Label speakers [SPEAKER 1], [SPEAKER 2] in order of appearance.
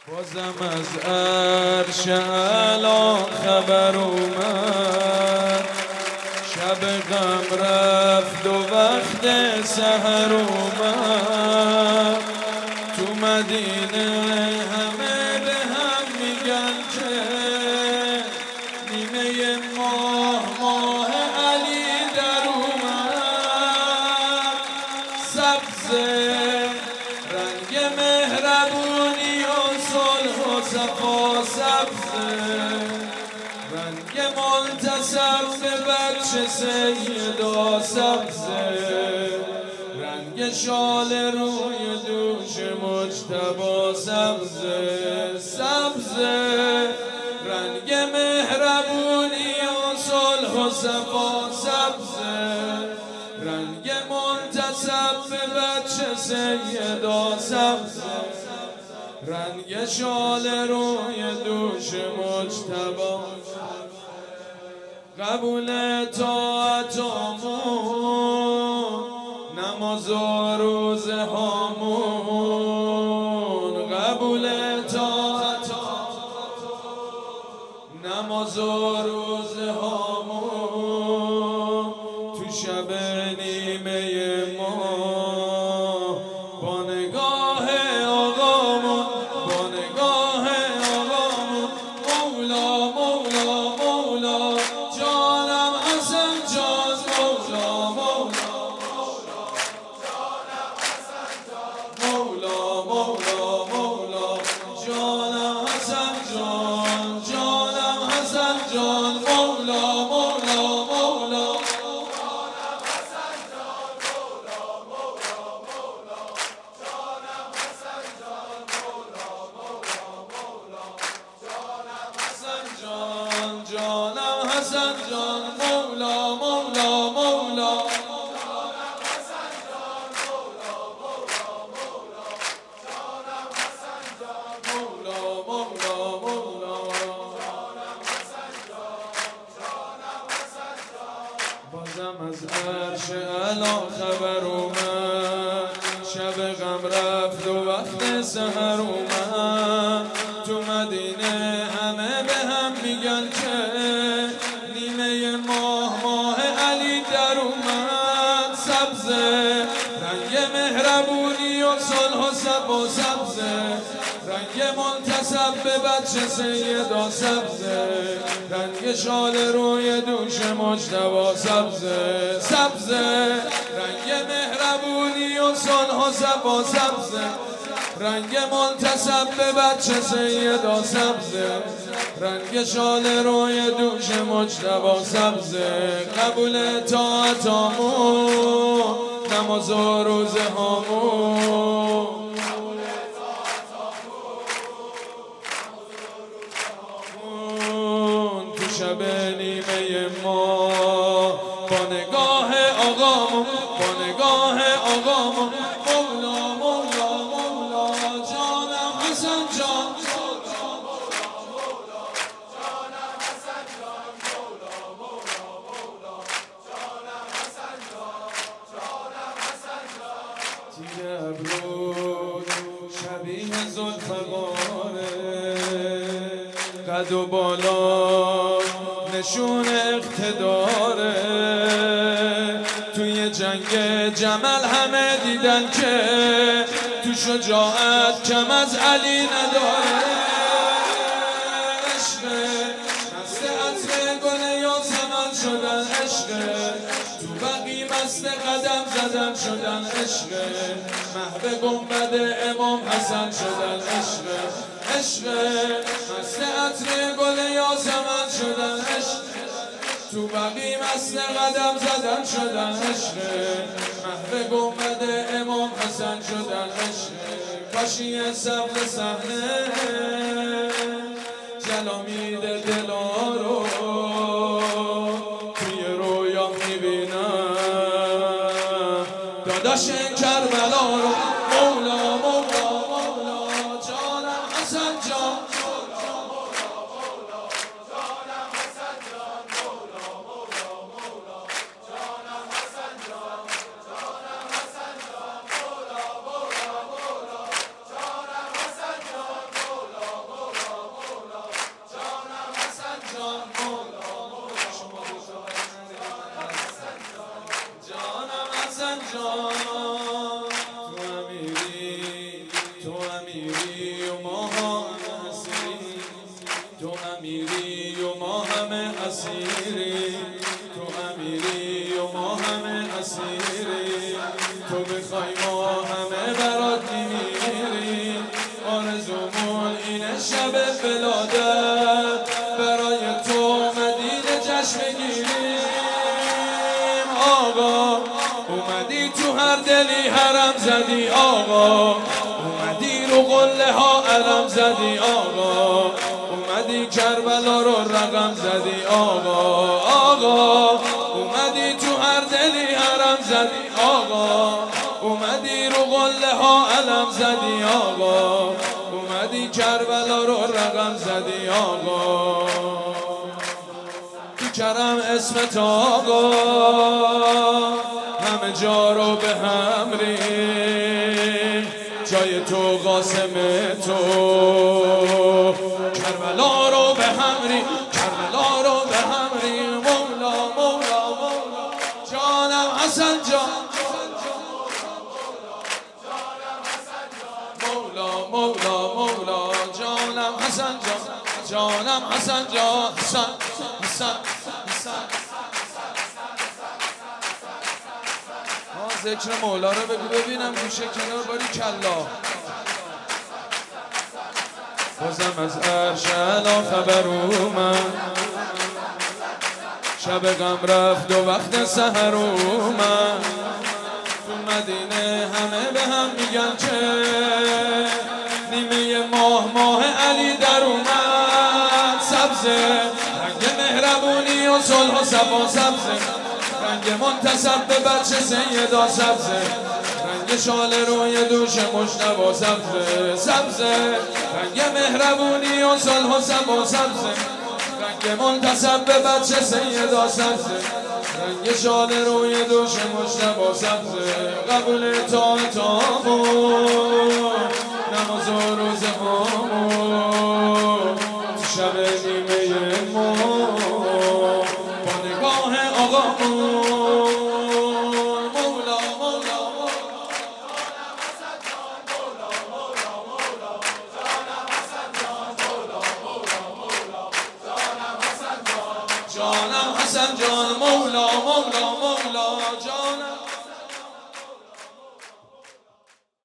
[SPEAKER 1] بازم از عرش اعلی خبر اومد، شب غم رفت و وقت سحر اومد. تو مدینه همه به هم میگن که نیمه ماه علی در اومد. سبز رنگ مهربونی و صلح و صفا، سبز رنگ منتسب به بچه سیدا، سبز رنگ شال روی دوش مجتبی، سبز سبز رنگ مهربونی و صلح و صفا، سبز رنگ منتسب به بچه سیدا، سبز رنگ شال روی دوش مجتبی. قبول طاعتامون، نماز و روزه هامون. قبول طاعتامون، نماز و روزه هامون. تو شب نیمه ما با نگاه آقامون، با نگاه آقامون. مولا مولا مولا جانم حسن جان، مولا مولا جانم حسن جان، مولا مولا مولا جانم حسن جان، جانم حسن جان. مولا مولا مولا جانم حسن جان، مولا مولا مولا جانم حسن جان، مولا مولا مولا جانم حسن جان، جانم حسن جان. مولا مولا مولا جانم حسن جان، مولا مولا مولا جانم حسن جان، مولا مولا مولا جانم حسن جان، جانم حسن جان. بازم از عرش اعلی خبر اومد، شب غم رفت و وقت سحر اومد. تو مدینه همه به هم میگن که نیمه ماه علی در اومد. سبز رنگ مهربونی و صلح و صفا، سبز رنگ منتسب به بچه سیدا، سبز رنگ شال روی دوش مجتبی، سبز سبز رنگ مهربونی و صلح و صفا، سبز رنگ منتسب به بچه سیدا، سبز رنگ شال روی دوش مجتبی، سبز قبول طاعتامون، نماز و روزه هامون. تو شب نیمه ما با نگاه آقامون، با نگاه آقامون. مولا مولا مولا جانم حسن جان، جانم حسن جان، مولا مولا مولا جانم حسن جان، جانم حسن جان. تیر ابرود شبیه ذوالفقاره، قد و بالا نشون اقتداره. توی جنگ جمل همه دیدن که تو شجاعت کم از علی نداره. عشق مست عطر گل یاسمن شدن، عشق تو بقی مست قدم زدن شدن، عشق محو گنبد امام حسن شدن، عشق عشق مست عطر گل یاسمن شدن، عشق تو بقی مست قدم زدن شدن، عشق محو گنبد امام حسن شدن، عشق کاشی سبز صحنه جلا میده دلا رو، توی رویا میبینم داداش کربلا رو. مولا مولا مولا جانم حسن جان، جان تو امیری تو امیری و ما همه اسیری تو امیری و ما همه اسیری تو امیری و ما همه اسیری تو بخوای ما همه برات میمیری آرزومون اینه شب ولادت برای تو مدینه جشن بگیریم آقا اومدی تو هر دلی حرم زدی آقا اومدی رو قله ها علم زدی آقا اومدی کربلا رو رقم زدی آقا آقا اومدی تو هر دلی حرم زدی آقا اومدی رو قله ها علم زدی آقا اومدی کربلا رو رقم زدی آقا تو کرم اسمت آقا همه جا رو به هم ریخت جای تو قاسم تو کربلا رو به هم ریخت کربلا رو به هم ریخت مولا مولا مولا جانم حسن جان مولا مولا مولا جانم حسن جان جانم حسن جان حسن حسن حسن ذکر مولا رو بگو ببینم گوشه کنار باری کلا بازم از عرش اعلی خبر اومد شب غم رفت و وقت سحر اومد تو مدینه همه به هم میگن که نیمه ماه علی در اومد سبزه رنگ مهربونی و صلح و صفا سبزه رنگ منتسب به بچه سیدا سبزه رنگ شال روی دوش مجتبی سبزه سبزه رنگ مهربونی و صلح و صفا سبزه رنگ منتسب به بچه سیدا سبزه رنگ شال روی دوش مجتبی سبزه قبول تامون نماز و روزه هامون تو شب نیمه ما با نگاه آقامون مولا مولا جانم حسن جان مولا مولا